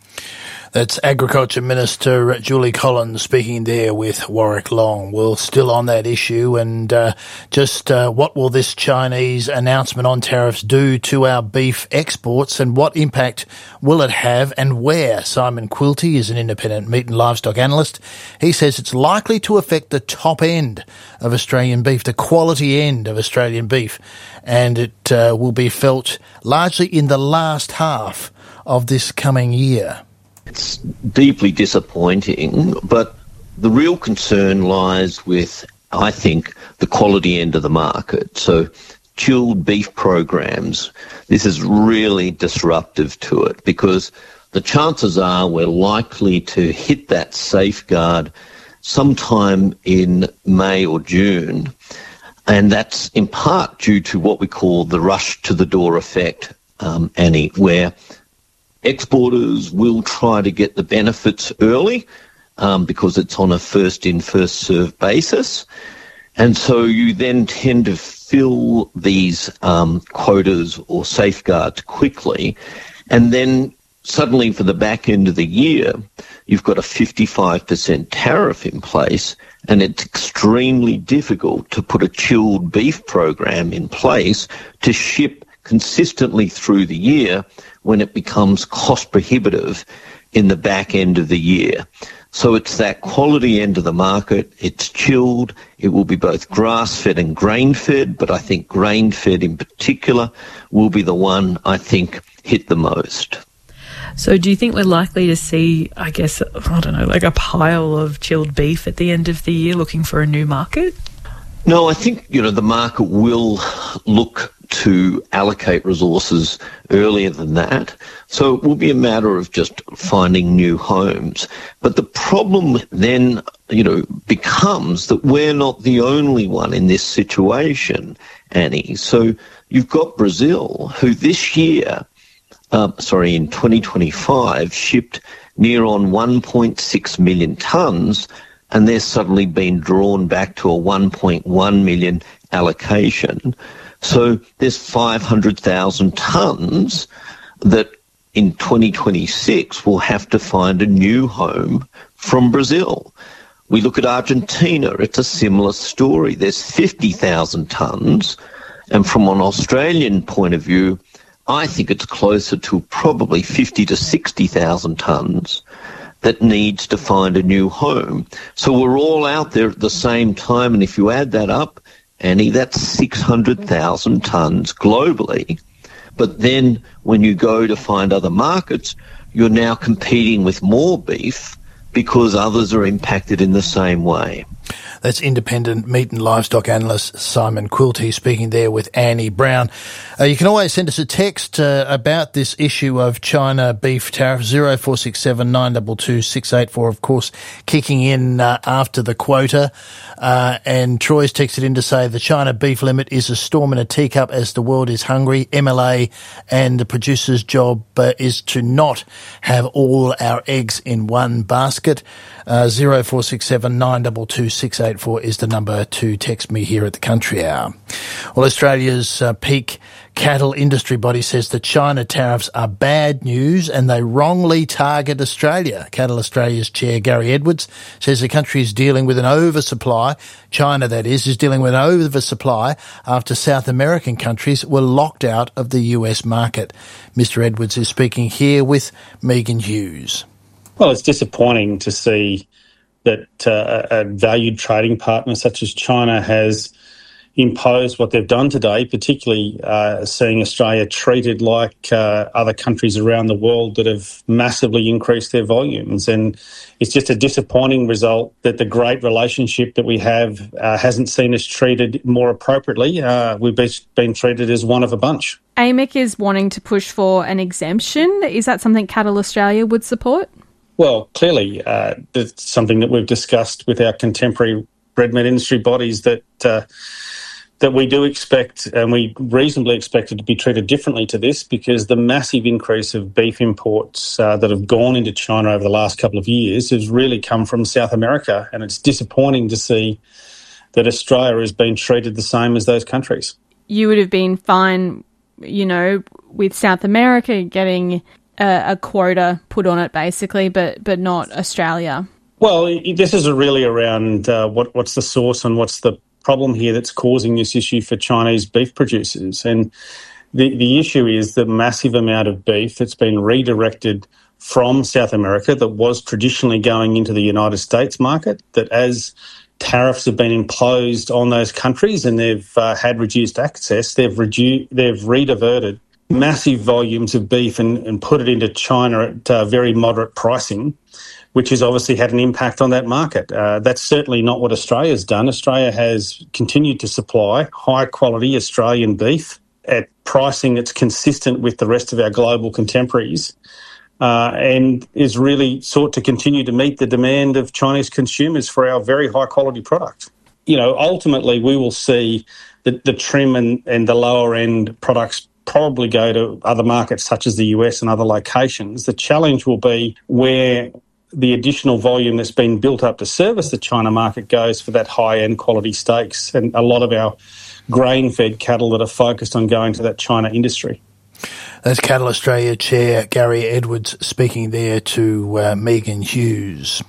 [SPEAKER 2] That's Agriculture Minister Julie Collins speaking there with Warwick Long. We're still on that issue, and uh, just uh, what will this Chinese announcement on tariffs do to our beef exports, and what impact will it have, and where? Simon Quilty is an independent meat and livestock analyst. He says it's likely to affect the top end of Australian beef, the quality end of Australian beef, and it uh, will be felt largely in the last half of this coming year.
[SPEAKER 19] It's deeply disappointing, but the real concern lies with, I think, the quality end of the market. So chilled beef programs, this is really disruptive to it, because the chances are we're likely to hit that safeguard sometime in May or June, and that's in part due to what we call the rush to the door effect, um, Annie, where exporters will try to get the benefits early um, because it's on a first-in, first-served basis. And so you then tend to fill these um, quotas or safeguards quickly. And then suddenly for the back end of the year, you've got a fifty-five percent tariff in place, and it's extremely difficult to put a chilled beef program in place to ship consistently through the year when it becomes cost prohibitive in the back end of the year. So it's that quality end of the market. It's chilled. It will be both grass-fed and grain-fed, but I think grain-fed in particular will be the one I think hit the most.
[SPEAKER 20] So do you think we're likely to see, I guess, I don't know, like a pile of chilled beef at the end of the year looking for a new market?
[SPEAKER 19] No, I think, you know, the market will look to allocate resources earlier than that. So it will be a matter of just finding new homes. But the problem then, you know, becomes that we're not the only one in this situation, Annie. So you've got Brazil, who this year, uh, sorry, in twenty twenty-five, shipped near on one point six million tonnes, and they're suddenly been drawn back to a one point one million allocation. So there's five hundred thousand tonnes that in twenty twenty-six will have to find a new home from Brazil. We look at Argentina, it's a similar story. There's fifty thousand tonnes, and from an Australian point of view, I think it's closer to probably fifty to sixty thousand tonnes that needs to find a new home. So we're all out there at the same time, and if you add that up, Annie, that's six hundred thousand tonnes globally. But then when you go to find other markets, you're now competing with more beef because others are impacted in the same way.
[SPEAKER 2] That's independent meat and livestock analyst Simon Quilty speaking there with Annie Brown. Uh, you can always send us a text uh, about this issue of China beef tariff, zero four six seven nine two two six eight four, of course, kicking in uh, after the quota. Uh, and Troy's texted in to say the China beef limit is a storm in a teacup as the world is hungry. M L A and the producer's job uh, is to not have all our eggs in one basket. Uh, zero four six seven nine two two six eight four is the number to text me here at the Country Hour. Well, Australia's uh, peak cattle industry body says the China tariffs are bad news and they wrongly target Australia. Cattle Australia's chair, Gary Edwards, says the country is dealing with an oversupply. China, that is, is dealing with an oversupply after South American countries were locked out of the U S market. Mister Edwards is speaking here with Megan Hughes.
[SPEAKER 21] Well, it's disappointing to see
[SPEAKER 1] that uh, a valued trading partner such as China has imposed what they've done today, particularly uh, seeing Australia treated like uh, other countries around the world that have massively increased their volumes. And it's just a disappointing result that the great relationship that we have uh, hasn't seen us treated more appropriately. Uh, we've been treated as one of a bunch.
[SPEAKER 18] A M E C is wanting to push for an exemption. Is that something Cattle Australia would support?
[SPEAKER 1] Well, clearly, uh, it's something that we've discussed with our contemporary red meat industry bodies that uh, that we do expect, and we reasonably expect it to be treated differently to this, because the massive increase of beef imports uh, that have gone into China over the last couple of years has really come from South America, and it's disappointing to see that Australia has been treated the same as those countries. You
[SPEAKER 18] would have been fine, you know, with South America getting a, a quota put on it, basically, but but not Australia. Well, this is really around uh, what what's the source and what's the problem here that's causing this issue for Chinese beef producers. And the, the issue is the massive amount of beef that's been redirected from South America that was traditionally going into the United States market, that as tariffs have been imposed on those countries and they've uh, had reduced access, they've redu- they've rediverted massive volumes of beef and, and put it into China at uh, very moderate pricing, which has obviously had an impact on that market. Uh, that's certainly not what Australia's done. Australia has continued to supply high-quality Australian beef at pricing that's consistent with the rest of our global contemporaries, uh, and is really sought to continue to meet the demand of Chinese consumers for our very high-quality product. You know, ultimately we will see that the trim and, and the lower-end products probably go to other markets such as the U S and other locations. The challenge will be where the additional volume that's been built up to service the China market goes for that high-end quality steaks, and a lot of our grain-fed cattle that are focused on going to that China industry.
[SPEAKER 2] That's Cattle Australia Chair Gary Edwards speaking there to uh, Megan Hughes.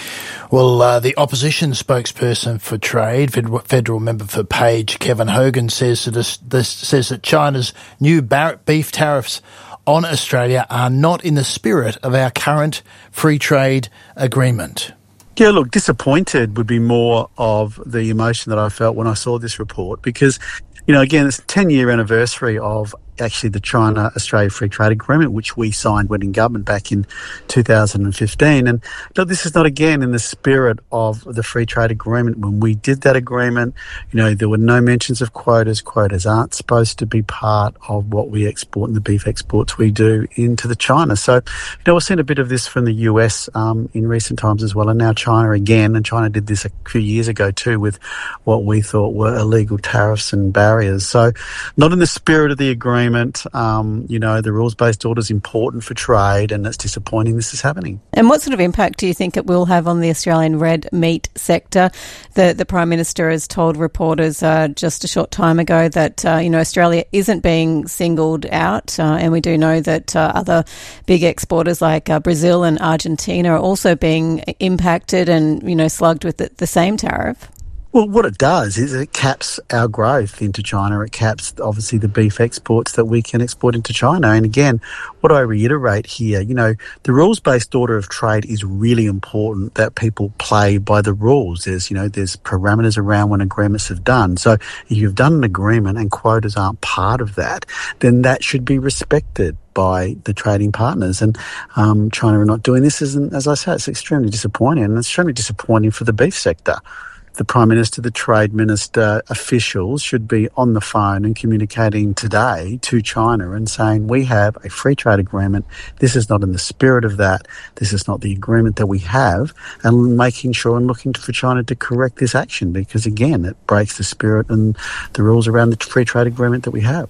[SPEAKER 2] Well, uh, the opposition spokesperson for trade, federal member for Page, Kevin Hogan, says that this, this says that China's new beef tariffs on Australia are not in the spirit of our current free trade agreement.
[SPEAKER 21] Yeah, look, disappointed would be more of the emotion that I felt when I saw this report, because, you know, again, it's a ten-year anniversary of actually the China-Australia Free Trade Agreement, which we signed when in government back in two thousand fifteen. And look, this is not, again, in the spirit of the Free Trade Agreement. When we did that agreement, you know, there were no mentions of quotas. Quotas aren't supposed to be part of what we export and the beef exports we do into the China. So, you know, we've seen a bit of this from the U S um, in recent times as well, and now China again. And China did this a few years ago too with what we thought were illegal tariffs and barriers. So not in the spirit of the agreement. Um, you know, the rules-based order is important for trade, and it's disappointing this is happening.
[SPEAKER 22] And what sort of impact do you think it will have on the Australian red meat sector? The the Prime Minister has told reporters uh, just a short time ago that, uh, you know, Australia isn't being singled out, uh, and we do know that uh, other big exporters like uh, Brazil and Argentina are also being impacted and, you know, slugged with the, the same tariff.
[SPEAKER 21] Well, what it does is it caps our growth into China. It caps, obviously, the beef exports that we can export into China. And again, what I reiterate here, you know, the rules-based order of trade is really important that people play by the rules. There's, you know, there's parameters around when agreements have done. So if you've done an agreement and quotas aren't part of that, then that should be respected by the trading partners. And um, China are not doing this. And as I say, it's extremely disappointing. And it's extremely disappointing for the beef sector. The Prime Minister, the Trade Minister, officials should be on the phone and communicating today to China and saying, we have a free trade agreement. This is not in the spirit of that. This is not the agreement that we have, and making sure and looking for China to correct this action, because, again, it breaks the spirit and the rules around the free trade agreement that we have.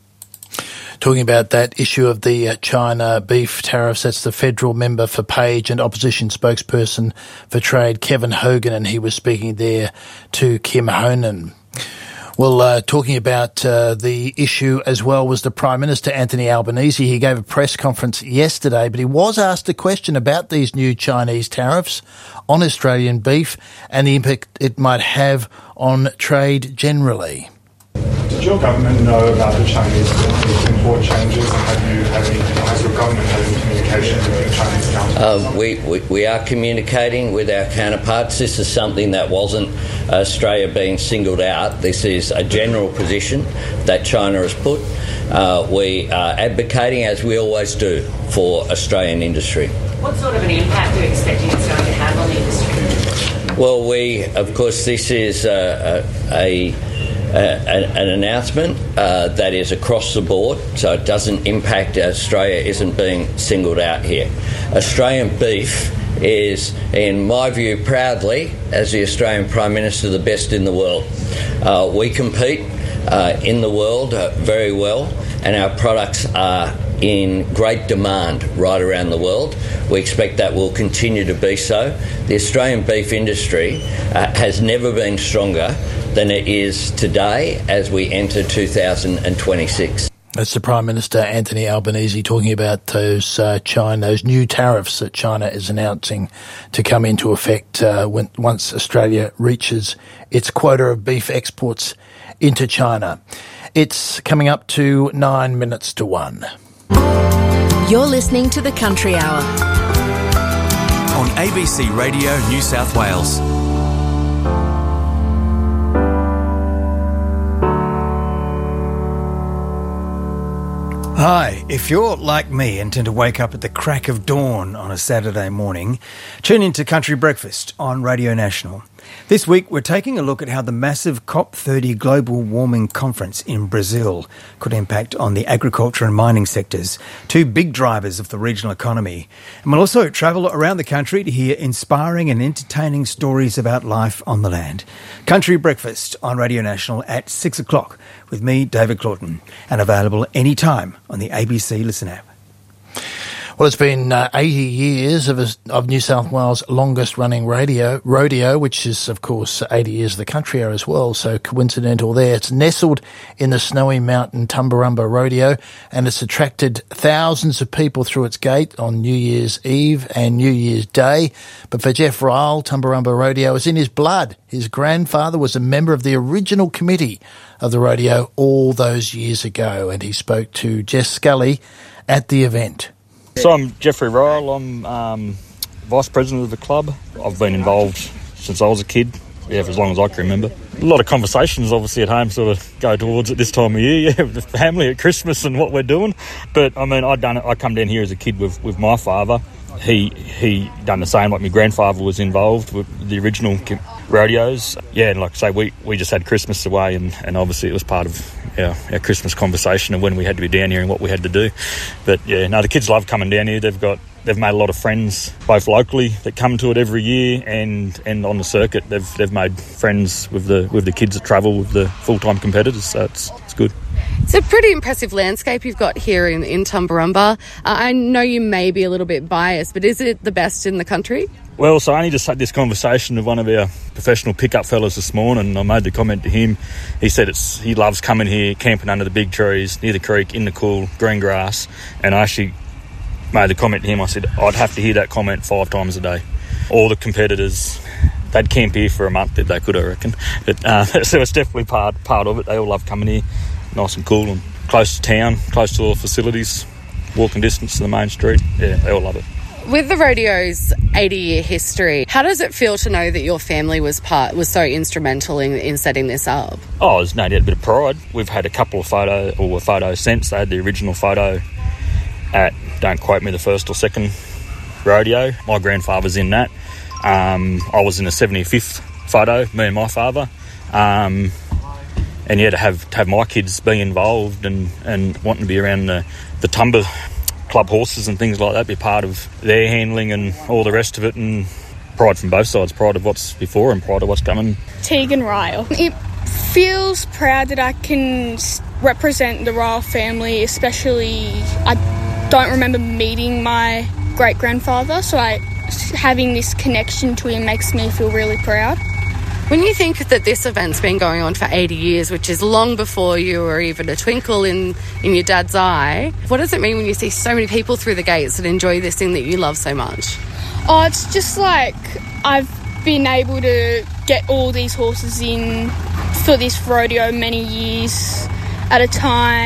[SPEAKER 2] Talking about that issue of the uh, China beef tariffs, that's the federal member for Page and opposition spokesperson for trade, Kevin Hogan, and he was speaking there to Kim Honan. Well, uh, talking about uh, the issue as well was the Prime Minister, Anthony Albanese. He gave a press conference yesterday, but he was asked a question about these new Chinese tariffs on Australian beef and the impact it might have on trade generally.
[SPEAKER 23] Did your government know about the Chinese import changes, and have you had any, has your government had any communication
[SPEAKER 3] communications with the Chinese counterparts?
[SPEAKER 4] Uh, we, we, we are communicating with our counterparts. This is something that wasn't Australia being singled out. This is a general position that China has put. Uh, we are advocating, as we always do, for Australian industry.
[SPEAKER 5] What sort of an impact are you expecting it's going to have on the industry?
[SPEAKER 4] Well, we, of course, this is a, a, a, an announcement uh, that is across the board, so it doesn't impact. Australia isn't being singled out here. Australian beef is, in my view, proudly, as the Australian Prime Minister, the best in the world. Uh, we compete uh, in the world uh, very well, and our products are in great demand right around the world. We expect that will continue to be so. The Australian beef industry uh, has never been stronger than it is today as we enter two thousand twenty-six.
[SPEAKER 2] That's the Prime Minister, Anthony Albanese, talking about those uh, China, those new tariffs that China is announcing to come into effect uh, when, once Australia reaches its quota of beef exports into China. It's coming up to nine minutes to one.
[SPEAKER 12] You're listening to The Country Hour
[SPEAKER 10] on A B C Radio New South Wales.
[SPEAKER 23] Hi, if you're like me and tend to wake up at the crack of dawn on a Saturday morning, tune into Country Breakfast on Radio National. This week we're taking a look at how the massive COP thirty global warming conference in Brazil could impact on the agriculture and mining sectors, two big drivers of the regional economy. And we'll also travel around the country to hear inspiring and entertaining stories about life on the land. Country Breakfast on Radio National at six o'clock with me, David Claughton, and available anytime on the A B C Listen app.
[SPEAKER 2] Well, it's been uh, eighty years of, a, of New South Wales' longest-running radio rodeo, which is, of course, eighty years of the Country Hour as well, so coincidental there. It's nestled in the snowy mountain Tumbarumba Rodeo, and it's attracted thousands of people through its gate on New Year's Eve and New Year's Day. But for Jeff Ryle, Tumbarumba Rodeo is in his blood. His grandfather was a member of the original committee of the rodeo all those years ago, and he spoke to Jess Scully at the event.
[SPEAKER 24] So I'm Jeffrey Ryle, I'm um, Vice President of the club. I've been involved since I was a kid, yeah, for as long as I can remember. A lot of conversations obviously at home sort of go towards it this time of year, yeah, with the family at Christmas and what we're doing. But I mean, I'd done it, I come down here as a kid with, with my father. He he done the same, like my grandfather was involved with the original rodeos. Yeah, and like I say, we, we just had Christmas away, and, and obviously it was part of our, our Christmas conversation of when we had to be down here and what we had to do. But yeah, no, the kids love coming down here. They've got they've made a lot of friends, both locally that come to it every year, and, and on the circuit they've they've made friends with the with the kids that travel with the full time competitors. So it's it's good.
[SPEAKER 25] It's a pretty impressive landscape you've got here in, in Tumbarumba. Uh, I know you may be a little bit biased, but is it the best in the country?
[SPEAKER 24] Well, so I only just had this conversation with one of our professional pickup fellas this morning, and I made the comment to him. He said it's he loves coming here, camping under the big trees, near the creek, in the cool, green grass, and I actually made the comment to him. I said I'd have to hear that comment five times a day. All the competitors, they'd camp here for a month if they could, I reckon. But, uh, so it's definitely part part of it. They all love coming here. Nice and cool and close to town, close to all the facilities, walking distance to the main street. Yeah, they all love it.
[SPEAKER 25] With the rodeo's eighty-year history, how does it feel to know that your family was part was so instrumental in, in setting this up?
[SPEAKER 24] Oh, there's no doubt a bit of pride. We've had a couple of photo or photos since. They had the original photo at, don't quote me, the first or second rodeo. My grandfather's in that. Um, I was in the seventy-fifth photo, me and my father. Um, And yeah, to have to have my kids be involved and, and wanting to be around the, the Tumba club horses and things like that, be part of their handling and all the rest of it, and pride from both sides, pride of what's before and pride of what's coming.
[SPEAKER 26] Tegan Ryle. It feels proud that I can represent the Ryle family, especially I don't remember meeting my great-grandfather, so I, having this connection to him makes me feel really proud.
[SPEAKER 25] When you think that this event's been going on for eighty years, which is long before you were even a twinkle in, in your dad's eye, what does it mean when you see so many people through the gates that enjoy this thing that you love so much?
[SPEAKER 26] Oh, it's just like I've been able to get all these horses in for this rodeo many years at a time,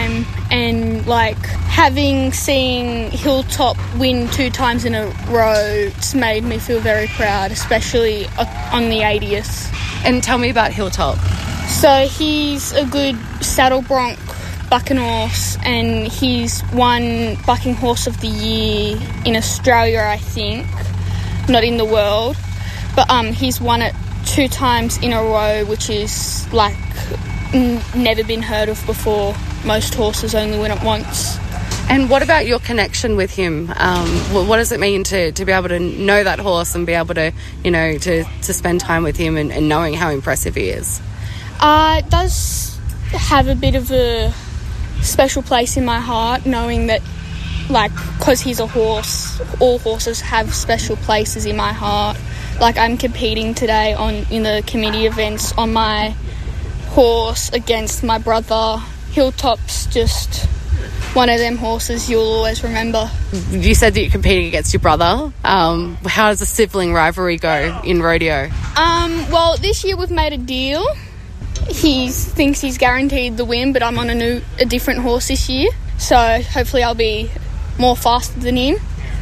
[SPEAKER 26] and like having seen Hilltop win two times in a row, it's made me feel very proud, especially on the eightieth.
[SPEAKER 25] And tell me about Hilltop.
[SPEAKER 26] So he's a good saddle bronc bucking horse, and he's won Bucking Horse of the Year in Australia, I think, not in the world, but um, he's won it two times in a row, which is like n- never been heard of before. Most horses only win it once.
[SPEAKER 25] And what about your connection with him? Um, what does it mean to, to be able to know that horse and be able to, you know, to, to spend time with him and, and knowing how impressive he is?
[SPEAKER 26] Uh, it does have a bit of a special place in my heart, knowing that, like, because he's a horse, all horses have special places in my heart. Like, I'm competing today on in the committee events on my horse against my brother. Hilltop's just one of them horses you'll always remember.
[SPEAKER 25] You said that you're competing against your brother. Um, how does the sibling rivalry go in rodeo?
[SPEAKER 26] Um, well, this year we've made a deal. He thinks he's guaranteed the win, but I'm on a new, a different horse this year, so hopefully I'll be more faster than him.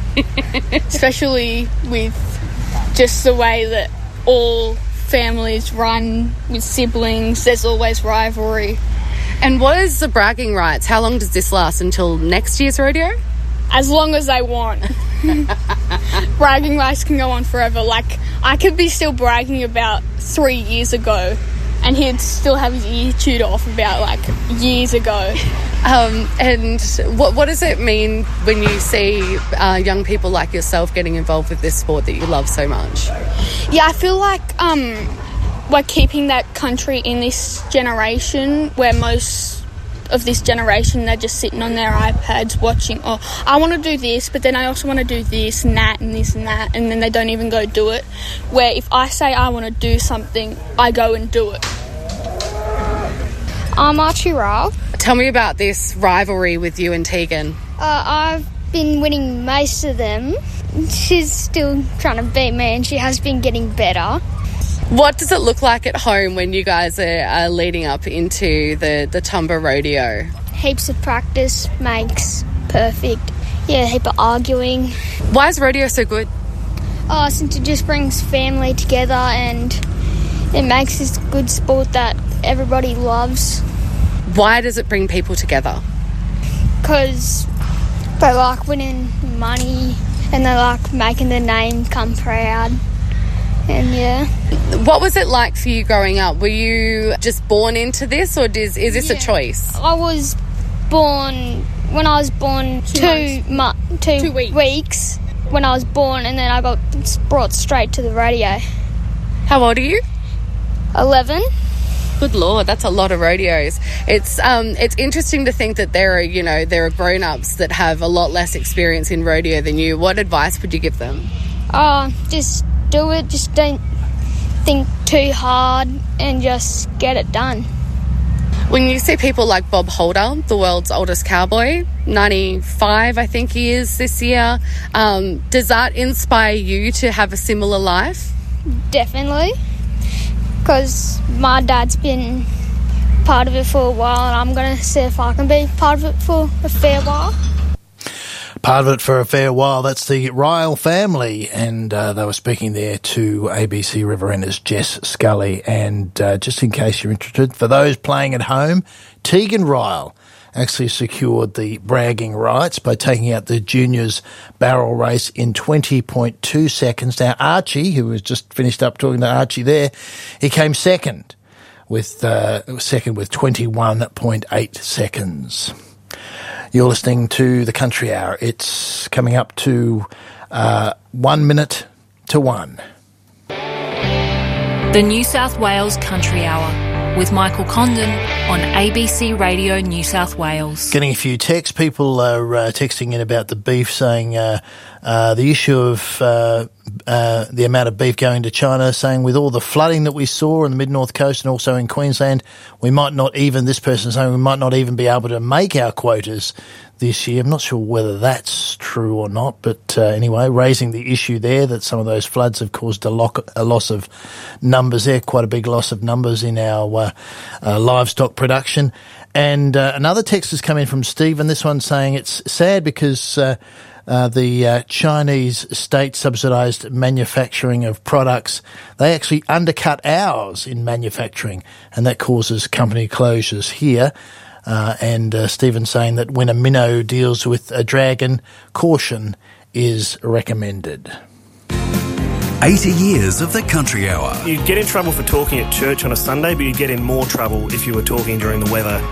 [SPEAKER 26] Especially with just the way that all families run with siblings, there's always rivalry.
[SPEAKER 25] And what is the bragging rights? How long does this last, until next year's rodeo?
[SPEAKER 26] As long as I want. Bragging rights can go on forever. Like, I could be still bragging about three years ago, and he'd still have his ear chewed off about, like, years ago.
[SPEAKER 25] Um, and what what does it mean when you see uh, young people like yourself getting involved with this sport that you love so much?
[SPEAKER 26] Yeah, I feel like um, we're keeping that country in this generation where most of this generation, they're just sitting on their iPads watching, oh, I want to do this, but then I also want to do this and that and this and that, and then they don't even go do it. Where if I say I want to do something, I go and do it.
[SPEAKER 3] I'm Archie Ryle.
[SPEAKER 25] Tell me about this rivalry with you and Tegan.
[SPEAKER 3] Uh, I've been winning most of them. She's still trying to beat me, and she has been getting better.
[SPEAKER 25] What does it look like at home when you guys are, are leading up into the, the Tumba Rodeo?
[SPEAKER 3] Heaps of practice makes perfect. Yeah, a heap of arguing.
[SPEAKER 25] Why is rodeo so good?
[SPEAKER 3] Oh, since it just brings family together and it makes this good sport that everybody loves.
[SPEAKER 25] Why does it bring people together?
[SPEAKER 3] Because they like winning money and they like making their name come proud. And yeah.
[SPEAKER 25] What was it like for you growing up? Were you just born into this, or is, is this
[SPEAKER 3] yeah.
[SPEAKER 25] a choice?
[SPEAKER 3] I was born, when I was born, two, two, mu- two, two weeks. weeks when I was born, and then I got brought straight to the rodeo.
[SPEAKER 25] How old are you?
[SPEAKER 3] eleven.
[SPEAKER 25] Good Lord, that's a lot of rodeos. It's um, it's interesting to think that there are, you know, there are grown-ups that have a lot less experience in rodeo than you. What advice would you give them?
[SPEAKER 3] Oh, just do it. Just don't think too hard and just get it done.
[SPEAKER 25] When you see people like Bob Holder, the world's oldest cowboy, ninety-five I think he is this year, um, does that inspire you to have a similar life?
[SPEAKER 3] Definitely. Because my dad's been part of it for a while, and I'm going to see if I can be part of it for a fair while.
[SPEAKER 2] Part of it for a fair while. That's the Ryle family, and uh, they were speaking there to A B C Riverenda's Jess Scully. And uh, just in case you're interested, for those playing at home, Tegan Ryle actually secured the bragging rights by taking out the juniors barrel race in twenty point two seconds. Now, Archie, who was just finished up talking to Archie there, he came second with uh, second with twenty-one point eight seconds. You're listening to the Country Hour. It's coming up to uh, one minute to one.
[SPEAKER 12] The New South Wales Country Hour with Michael Condon on A B C Radio New South Wales.
[SPEAKER 2] Getting a few texts. People are uh, texting in about the beef, saying uh, uh, the issue of uh, uh, the amount of beef going to China, saying with all the flooding that we saw on the mid-north coast and also in Queensland, we might not even, this person saying we might not even be able to make our quotas this year. I'm not sure whether that's true or not, but uh, anyway, raising the issue there that some of those floods have caused a, lock, a loss of numbers there, quite a big loss of numbers in our uh, uh, livestock production. And uh, another text has come in from Stephen, this one saying it's sad because uh, uh, the uh, Chinese state-subsidised manufacturing of products, they actually undercut ours in manufacturing, and that causes company closures here. Uh, and uh, Stephen saying that when a minnow deals with a dragon, caution is recommended.
[SPEAKER 10] eighty years of the Country Hour.
[SPEAKER 6] You'd get in trouble for talking at church on a Sunday, but you'd get in more trouble if you were talking during the weather.